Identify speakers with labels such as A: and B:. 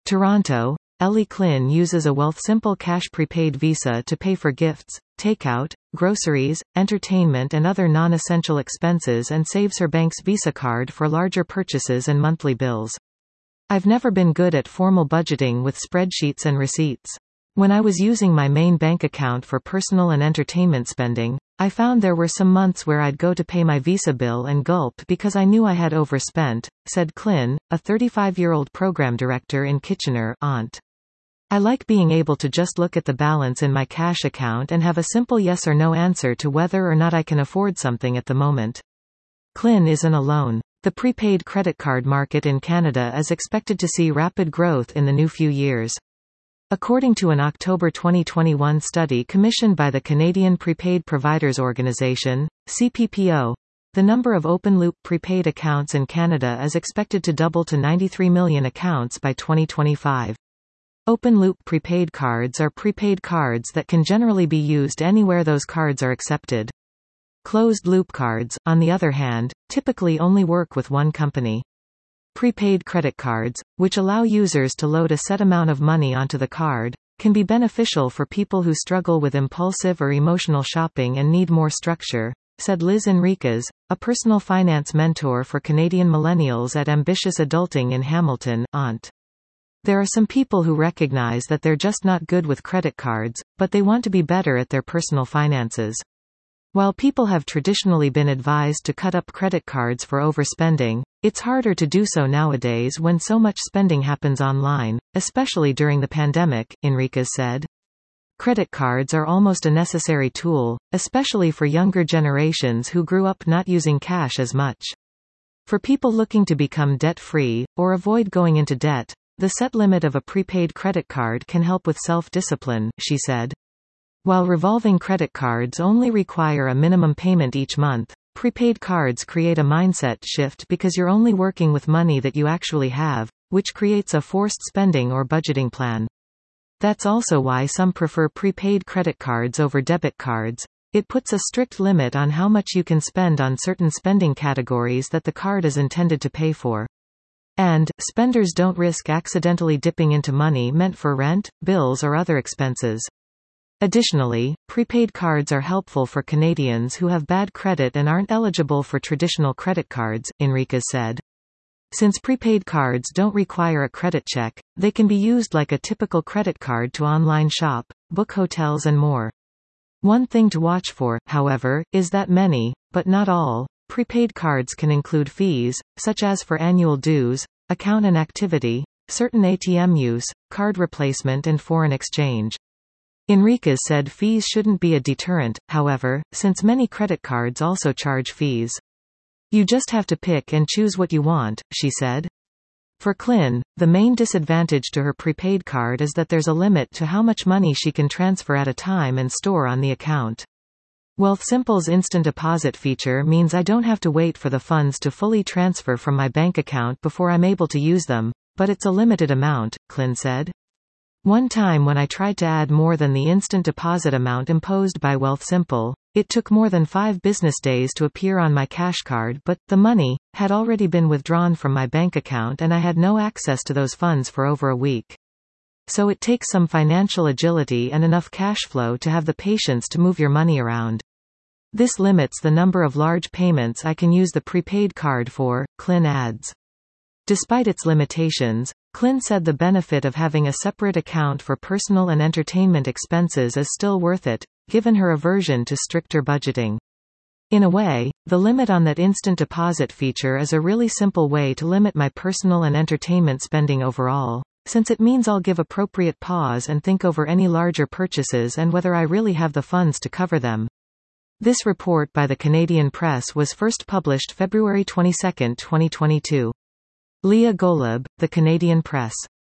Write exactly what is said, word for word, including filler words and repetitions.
A: Toronto, Ellie Klin uses a Wealthsimple Cash prepaid Visa to pay for gifts, takeout, groceries, entertainment and other non-essential expenses and saves her bank's Visa card for larger purchases and monthly bills. I've never been good at formal budgeting with spreadsheets and receipts. When I was using my main bank account for personal and entertainment spending, I found there were some months where I'd go to pay my Visa bill and gulp because I knew I had overspent, said Klin, a thirty-five-year-old program director in Kitchener, Ont. I like being able to just look at the balance in my cash account and have a simple yes or no answer to whether or not I can afford something at the moment. Klin isn't alone. The prepaid credit card market in Canada is expected to see rapid growth in the new few years. According to an October twenty twenty-one study commissioned by the Canadian Prepaid Providers Organization, C P P O, the number of open-loop prepaid accounts in Canada is expected to double to ninety-three million accounts by twenty twenty-five. Open-loop prepaid cards are prepaid cards that can generally be used anywhere those cards are accepted. Closed-loop cards, on the other hand, typically only work with one company. Prepaid credit cards, which allow users to load a set amount of money onto the card, can be beneficial for people who struggle with impulsive or emotional shopping and need more structure, said Liz Enriquez, a personal finance mentor for Canadian millennials at Ambitious Adulting in Hamilton, Ont. There are some people who recognize that they're just not good with credit cards, but they want to be better at their personal finances. While people have traditionally been advised to cut up credit cards for overspending, it's harder to do so nowadays when so much spending happens online, especially during the pandemic, Enriquez said. Credit cards are almost a necessary tool, especially for younger generations who grew up not using cash as much. For people looking to become debt-free, or avoid going into debt, the set limit of a prepaid credit card can help with self-discipline, she said. While revolving credit cards only require a minimum payment each month, prepaid cards create a mindset shift because you're only working with money that you actually have, which creates a forced spending or budgeting plan. That's also why some prefer prepaid credit cards over debit cards. It puts a strict limit on how much you can spend on certain spending categories that the card is intended to pay for. And, spenders don't risk accidentally dipping into money meant for rent, bills or other expenses. Additionally, prepaid cards are helpful for Canadians who have bad credit and aren't eligible for traditional credit cards, Enriquez said. Since prepaid cards don't require a credit check, they can be used like a typical credit card to online shop, book hotels and more. One thing to watch for, however, is that many, but not all, prepaid cards can include fees, such as for annual dues, account and activity, certain A T M use, card replacement and foreign exchange. Enriquez said fees shouldn't be a deterrent, however, since many credit cards also charge fees. You just have to pick and choose what you want, she said. For Klin, the main disadvantage to her prepaid card is that there's a limit to how much money she can transfer at a time and store on the account. Wealthsimple's instant deposit feature means I don't have to wait for the funds to fully transfer from my bank account before I'm able to use them, but it's a limited amount, Klin said. One time when I tried to add more than the instant deposit amount imposed by Wealthsimple, it took more than five business days to appear on my cash card, but the money had already been withdrawn from my bank account and I had no access to those funds for over a week. So it takes some financial agility and enough cash flow to have the patience to move your money around. This limits the number of large payments I can use the prepaid card for, Klin adds. Despite its limitations, Klin said the benefit of having a separate account for personal and entertainment expenses is still worth it, given her aversion to stricter budgeting. In a way, the limit on that instant deposit feature is a really simple way to limit my personal and entertainment spending overall, since it means I'll give appropriate pause and think over any larger purchases and whether I really have the funds to cover them. This report by the Canadian Press was first published February twenty-second, twenty twenty-two. Leah Golub, The Canadian Press.